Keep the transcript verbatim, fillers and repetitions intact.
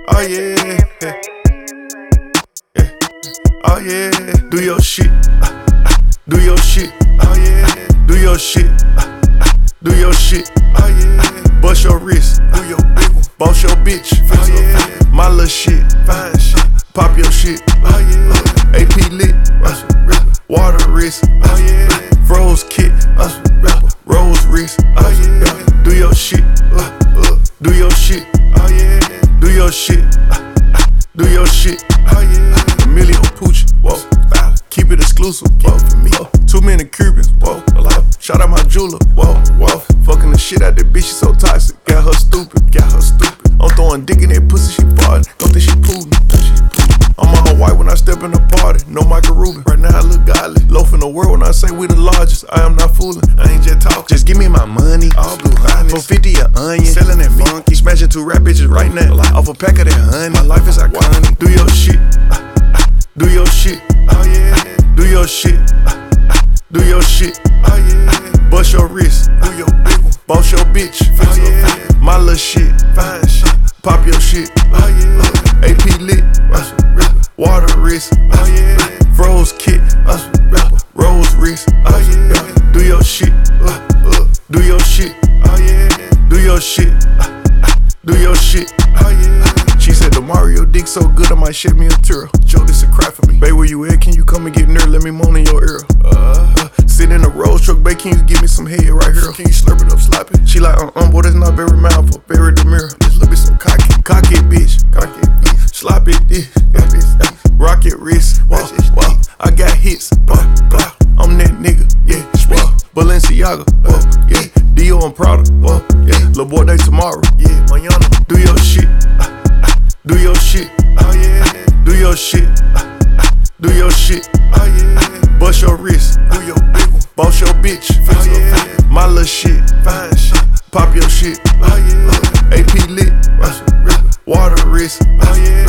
Oh yeah, yeah. Yeah. Oh yeah, do your shit, uh, uh, do your shit. Oh yeah, do your shit, uh, uh, do your shit. Oh yeah, bust your wrist, do your big one. Boss your bitch, oh yeah, my little shit, fine shit. Pop your shit, oh yeah, A P lit, uh, water wrist, oh yeah, froze kit, uh, rose wrist, oh yeah, do your shit, uh, uh, do your shit, oh yeah, do your shit, uh, uh, do your shit, oh yeah, Emilio Pucci, whoa, keep it exclusive, whoa, for me, whoa. Too many Cubans, whoa, shout out my jeweler, whoa, whoa, fucking the shit out that bitch, she so toxic, got her stupid, got her stupid. I'm throwing dick in that pussy, she farted, don't think she Putin. I'm on my white when I step in the party, no Michael Rubin. Right now I look godly, loaf in the world when I say we the largest. I am not fooling, I ain't just talking. Just give me my money, all blue honey. For fifty a onion, selling that funky. Smashing two rap bitches right now, off a pack of that honey. My life is iconic. Do your shit, uh, uh, do your shit, oh yeah. Do your shit, uh, uh, do your shit, oh yeah. Bust your wrist, do your big one. Boss your bitch, oh yeah. My little shit, fine shit. Pop your shit, oh yeah. A P lit, uh, water wrist, oh yeah. Froze kit, uh, rose wrist, oh yeah. Do your shit, uh, uh, do your shit, oh yeah. Do your shit, uh, uh, do your shit, oh yeah. She said the Mario dick so good I might shed me a tear. Joe, this a cry for me. Babe, where you at? Can you come and get near? Let me moan in your ear. Uh, uh, sit in the road truck, babe, can you give me some head right here? Can you slurp it up, slap it? She like, uh-uh, boy, that's not very mindful. Very demure. This little bit so cocky. Cocky bitch, cocky bitch. Slap it, this, rocket wrist, wow, wow. I got hits, wow, wow. I'm that nigga, yeah, wow. Balenciaga, wow, yeah. Dio and Prada, wow, yeah. Lil' boy day tomorrow, yeah, mañana. Do your shit, uh, uh, do your shit, oh yeah. Do your shit, uh, uh, do your shit, oh yeah. Bust your wrist, do your big one. Boss your bitch, oh yeah. My little shit, fine shit. Pop your shit, oh yeah. A P lit, uh, water wrist, oh yeah.